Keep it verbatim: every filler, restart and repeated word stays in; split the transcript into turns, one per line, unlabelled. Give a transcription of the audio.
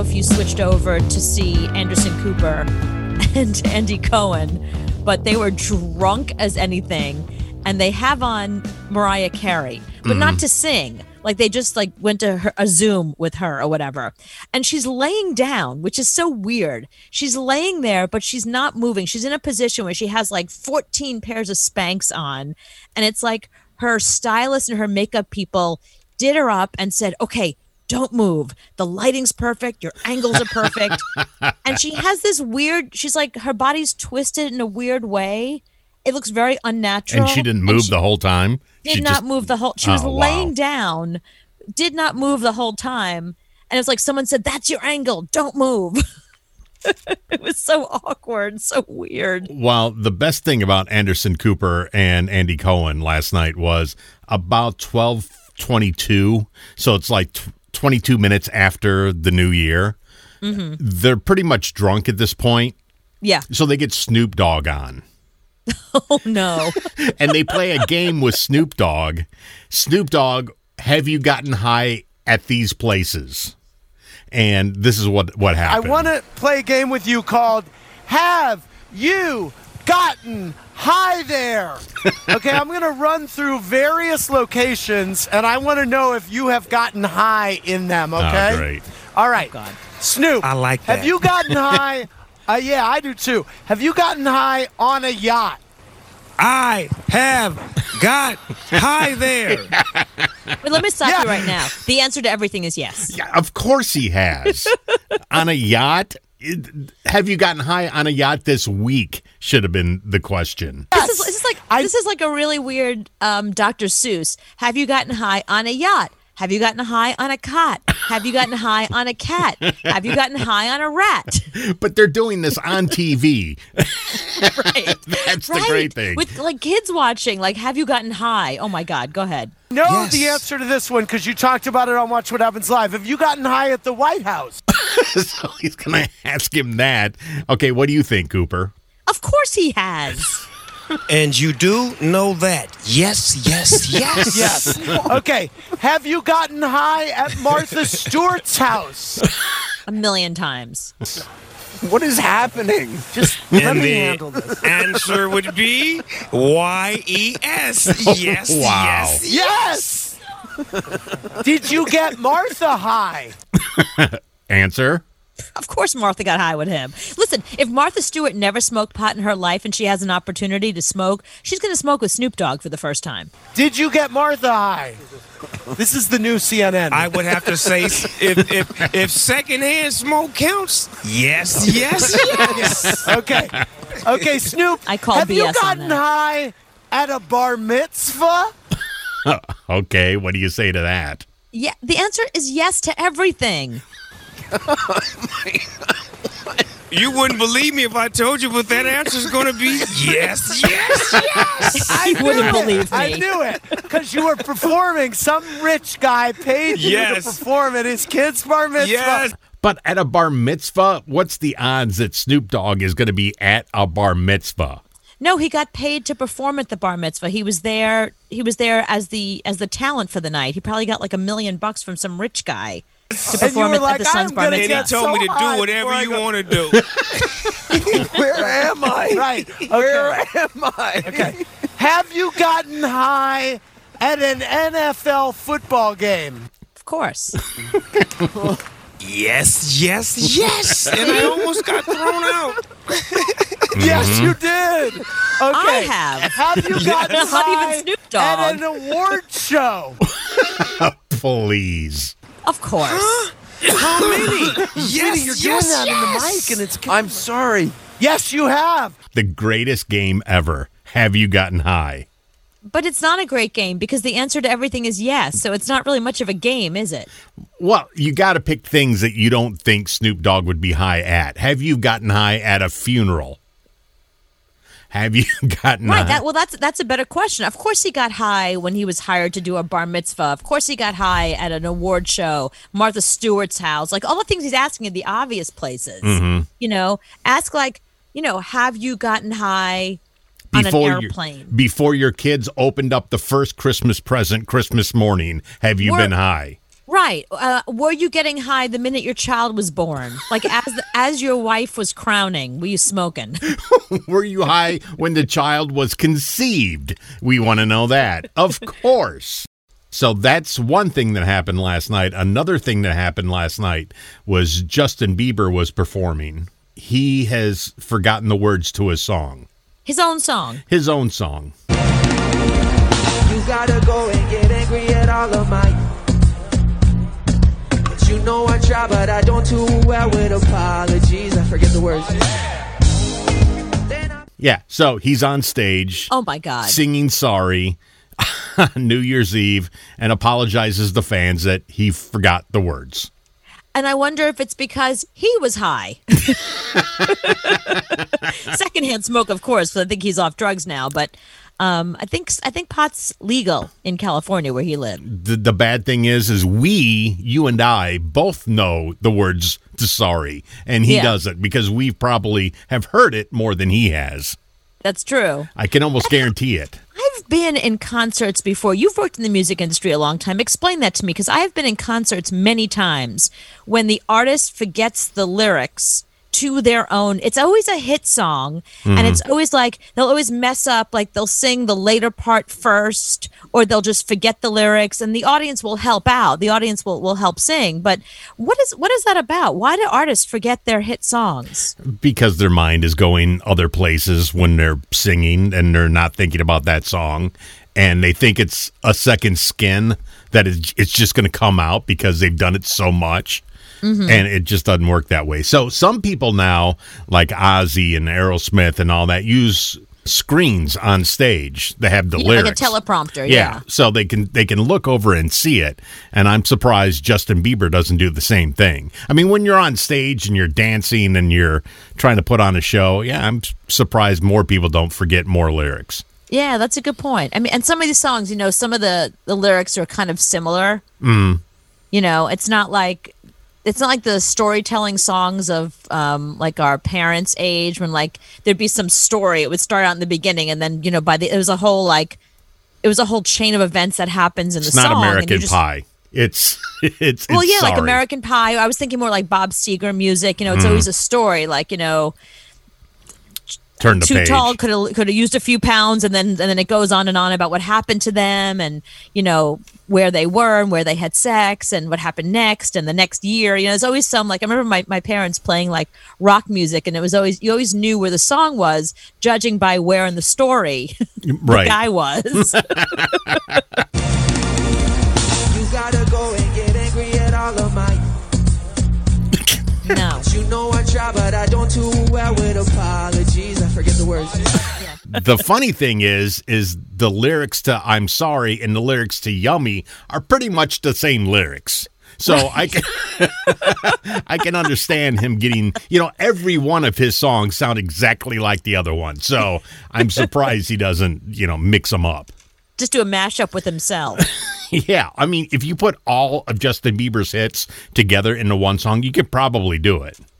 if you switched over to see Anderson Cooper and Andy Cohen, but they were drunk as anything, and they have on Mariah Carey, but mm-hmm. not to sing. Like they just like went to her, a Zoom with her or whatever. And she's laying down, which is so weird. She's laying there, but she's not moving. She's in a position where she has like fourteen pairs of Spanx on. And it's like her stylist and her makeup people did her up and said, okay, don't move. The lighting's perfect. Your angles are perfect. And she has this weird, she's like, her body's twisted in a weird way. It looks very unnatural.
And she didn't move she the whole time?
Did
she
not
just,
move the whole, she was
oh,
laying
wow.
down, did not move the whole time. And it's like someone said, that's your angle. Don't move. It was so awkward, so weird.
Well, the best thing about Anderson Cooper and Andy Cohen last night was about twelve twenty-two. So it's like t- twenty-two minutes after the new year. Mm-hmm. They're pretty much drunk at this point.
Yeah.
So they get Snoop Dogg on.
Oh, no.
And they play a game with Snoop Dogg. Snoop Dogg, have you gotten high at these places? And this is what, what happened.
I want to play a game with you called Have You Gotten High There? Okay, I'm going to run through various locations, and I want to know if you have gotten high in them, okay?
Oh, great.
All right.
Oh, God.
Snoop.
I like that.
Have you gotten high? uh, yeah, I do too. Have you gotten high on a yacht?
I have got high there.
But let me stop
Yeah.
you right now. The answer to everything is yes.
Yeah, of course he has. On a yacht? It- have you gotten high on a yacht this week? Should have been the question.
This is, this is like
I-
this is like a really weird um, Doctor Seuss. Have you gotten high on a yacht? Have you gotten high on a cot? Have you gotten high on a cat? Have you gotten high on a rat?
But they're doing this on T V.
Right.
That's
right.
the great thing.
With like kids watching, like, have you gotten high? Oh my God, go ahead.
Know
Yes.
the answer to this one because you talked about it on Watch What Happens Live. Have you gotten high at the White House?
So he's going to ask him that. Okay, what do you think, Cooper?
Of course he has.
And you do know that. Yes, yes, yes.
Yes. Okay. Have you gotten high at Martha Stewart's house?
A million times.
What is happening? Just let
And
me
the
handle this.
answer would be Y E S. Yes,
Wow.
yes,
Yes! Did you get Martha high?
Answer?
Of course Martha got high with him. Listen, if Martha Stewart never smoked pot in her life and she has an opportunity to smoke, she's going to smoke with Snoop Dogg for the first time.
Did you get Martha high? This is the new C N N.
I would have to say, if if if secondhand smoke counts, yes, yes, yes.
Okay. Okay, Snoop.
I call
have
B S
you
on
gotten
that.
high at a bar mitzvah?
Okay, what do you say to that?
Yeah, the answer is yes to everything.
You wouldn't believe me if I told you, but that answer is going to be yes, yes, yes.
I
You wouldn't
knew it.
believe me.
I knew it because you were performing. Some rich guy paid you
Yes.
to perform at his kid's bar mitzvah.
Yes.
But at a bar mitzvah, what's the odds that Snoop Dogg is going to be at a bar mitzvah?
No, he got paid to perform at the bar mitzvah. He was there. He was there as the as the talent for the night. He probably got like a million bucks from some rich guy to
And you
perform
were
at,
like,
at the son's
I'm
bar
gonna
And
mitzvah.
he
get
told
so
me to
high
do whatever
before I
you
go-
want to do.
Where am I? Right. Okay. Where am I? Okay. Have you gotten high at an N F L football game?
Of course.
Yes, yes, yes. And I almost got thrown out.
Yes, you did. Okay.
I have.
Have you gotten
Not
high
even Snoop Dogg.
at an award show?
Please.
Of course.
How many? Yes,
You're
yes,
doing that in the
yes.
mic, and it's. I'm sorry. Yes, you have.
The greatest game ever. Have you gotten high?
But it's not a great game because the answer to everything is yes. So it's not really much of a game, is it?
Well, you got to pick things that you don't think Snoop Dogg would be high at. Have you gotten high at a funeral? Have you gotten
Right.
high?
That well, that's that's a better question. Of course, he got high when he was hired to do a bar mitzvah. Of course, he got high at an award show, Martha Stewart's house, like all the things he's asking in the obvious places.
Mm-hmm.
You know, ask like, you know, have you gotten high on an
your-
airplane?
before your kids opened up the first Christmas present Christmas morning, have you
We're-
been high?
Right. Right. Uh, were you getting high the minute your child was born? Like as the, as your wife was crowning, were you smoking?
Were you high when the child was conceived? We want to know that. Of course. So that's one thing that happened last night. Another thing that happened last night was Justin Bieber was performing. He has forgotten the words to his song.
His own song.
His own song.
You gotta go and get angry at all of my. But you know I try, but I don't do well with apologies. I forget the words.
Yeah, so he's on stage.
Oh my God.
Singing sorry on New Year's Eve and apologizes to the fans that he forgot the words.
And I wonder if it's because he was high. Secondhand smoke, of course, because I think he's off drugs now. But um, I think I think pot's legal in California where he lived.
The, the bad thing is, is we, you and I, both know the words to sorry, and he
Yeah.
doesn't because we probably have heard it more than he has.
That's true.
I can almost guarantee it.
I've been in concerts before. You've worked in the music industry a long time. Explain that to me, because I have been in concerts many times when the artist forgets the lyrics to their own. It's always a hit song,
Mm-hmm.
and it's always like they'll always mess up, like they'll sing the later part first, or they'll just forget the lyrics, and the audience will help out. The audience will, will help sing. But what is what is that about? Why do artists forget their hit songs?
Because their mind is going other places when they're singing and they're not thinking about that song. And they think it's a second skin that is, it's just going to come out because they've done it so much. Mm-hmm. And it just doesn't work that way. So some people now, like Ozzy and Aerosmith and all that, use screens on stage that have the
Yeah,
lyrics.
like a teleprompter,
Yeah.
yeah.
So they can they can look over and see it. And I'm surprised Justin Bieber doesn't do the same thing. I mean, when you're on stage and you're dancing and you're trying to put on a show, yeah, I'm surprised more people don't forget more lyrics.
Yeah, that's a good point. I mean, and some of these songs, you know, some of the, the lyrics are kind of similar. Mm. You know, it's not like it's not like the storytelling songs of um, like our parents' age when like there'd be some story. It would start out in the beginning, and then you know by the it was a whole like it was a whole chain of events that happens in
It's
the
not
song. and
American
you just-
Pie. It's it's
Well,
it's
yeah, like
sorry.
American Pie. I was thinking more like Bob Seger music. You know,
Mm-hmm.
it's always a story. Like you know.
Turn the
Too
page.
tall could have could have used a few pounds, and then and then it goes on and on about what happened to them, and you know where they were and where they had sex and what happened next and the next year. You know, there's always some like I remember my, my parents playing like rock music, and it was always you always knew where the song was, judging by where in the story
Right.
the guy was.
You gotta go and get angry at all of my.
No.
You know I try, but I don't do well with apologies. I forget the words.
The funny thing is, is the lyrics to "I'm Sorry" and the lyrics to "Yummy" are pretty much the same lyrics. So I can, I can understand him getting, you know, every one of his songs sound exactly like the other one. So I'm surprised he doesn't, you know, mix them up.
Just do a mashup with himself.
Yeah, I mean, if you put all of Justin Bieber's hits together into one song, you could probably do it.